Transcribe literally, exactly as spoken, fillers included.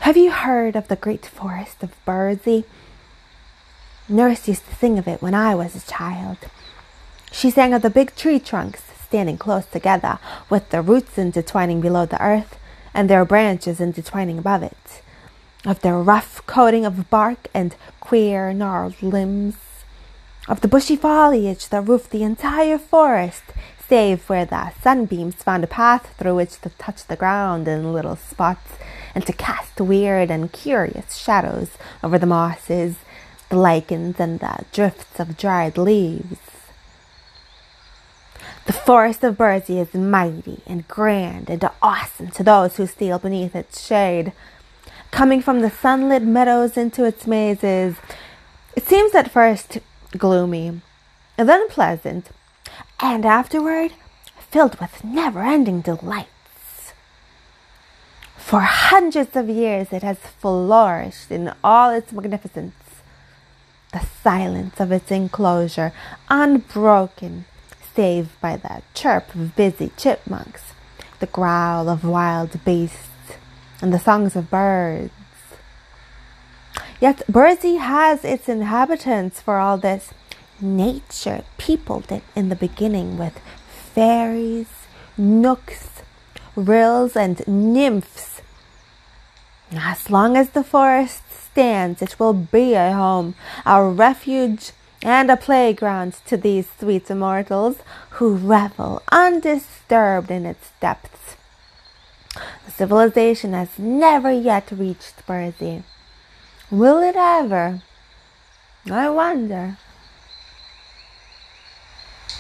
Have you heard of the great forest of Burzee? Nurse used to sing of it when I was a child. She sang of the big tree trunks standing close together, with their roots intertwining below the earth and their branches intertwining above it, of their rough coating of bark and queer gnarled limbs, of the bushy foliage that roofed the entire forest, save where the sunbeams found a path through which to touch the ground in little spots and to cast weird and curious shadows over the mosses, the lichens, and the drifts of dried leaves. The forest of Burzee is mighty and grand and awesome to those who steal beneath its shade. Coming from the sunlit meadows into its mazes, it seems at first gloomy, and then pleasant, and afterward filled with never-ending delights. For hundreds of years it has flourished in all its magnificence, the silence of its enclosure unbroken save by the chirp of busy chipmunks, the growl of wild beasts, and the songs of birds. Yet Burzee has its inhabitants for all this. Nature peopled it in the beginning with fairies, knooks, rills, and nymphs. As long as the forest stands, it will be a home, a refuge, and a playground to these sweet immortals who revel undisturbed in its depths. The civilization has never yet reached Burzee. Will it ever? I wonder.